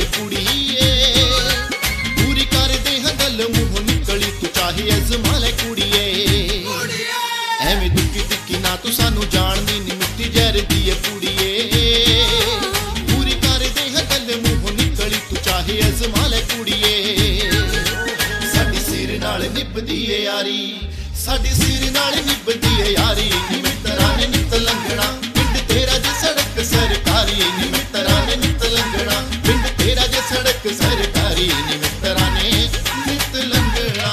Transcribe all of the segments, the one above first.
ਏ ਕੁੜੀਏ ਪੂਰੀ ਕਰਦੇ ਹਾਂ ਗੱਲ ਮੂੰਹੋਂ ਨਿਕਲੀ ਤੂੰ ਚਾਹੇ ਅਜ਼ਮਾ ਲੈ ਕੁੜੀਏ ਐਵੇਂ ਦੁੱਕੀ ਟਿੱਕੀ ਨਾ ਤੂੰ ਸਾਨੂੰ ਜਾਣਦੀ ਨੀ ਮਿੱਟੀ ਜ਼ਹਿਰ ਦੀ ਏ ਕੁੜੀਏ ਪੂਰੀ ਕਰਦੇ ਹਾਂ ਗੱਲ ਮੂੰਹੋਂ ਨਿਕਲੀ ਤੂੰ ਚਾਹੇ ਅਜ਼ਮਾ ਲੈ ਕੁੜੀਏ ਸਾਡੇ ਸਿਰ ਨਾਲ ਨਿਭਦੀ ਏ ਯਾਰੀ ਸਾਡੇ ਸਿਰ ਨਾਲ ਨਿਭਦੀ ਏ ਯਾਰੀ ਨੀ ਮਿੱਤਰਾਂ ਨੇ ਨਿੱਤ ਲੰਘਣਾ ਪਿੰਡ ਤੇਰਾ ਜੇ ਸੜਕ ਸਰਕਾਰੀ ਨੀ ਮਿੱਤਰਾਂ ਨੇ ਨਿੱਤ ਲੰਘਣਾ ਪਿੰਡ ਤੇਰਾ ਜੇ ਸੜਕ ਸਰਕਾਰੀ ਨੀ ਮਿੱਤਰਾਂ ਨੇ ਨਿੱਤ ਲੰਘਣਾ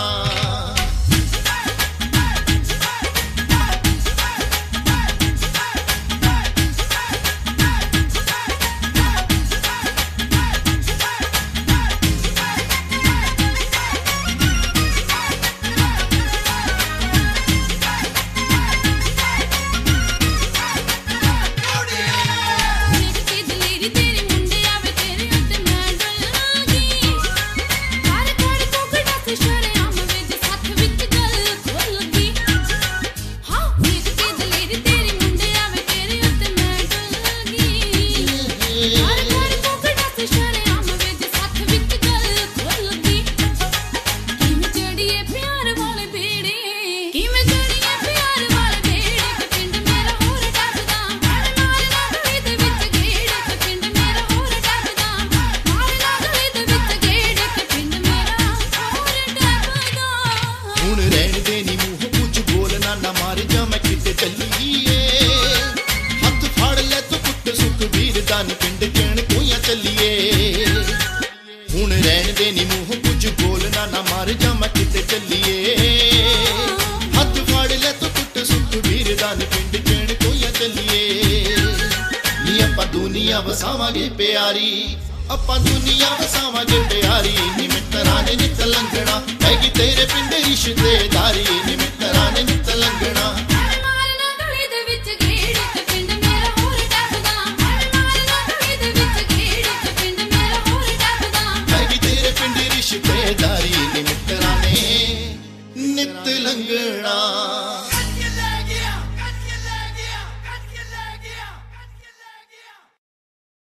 पिंड कहण कोइयां चलिए हुण रहन दे नी मूंह कुछ बोलना ना मार जा मैं किते चलिए हथ फाड़ ले तो कुट सुख वीर दान पिंड कहण कोइयां चलिए नी आपां दुनिया वसावांगे प्यारी आपां दुनिया वसावांगे प्यारी नी मित्तरां ने नित लंघना हैगी तेरे पिंड रिश्तेदारी नी मित्तरां ने नित लंघना रिश्तेदारी नी मित्तरां ने नित लंघना।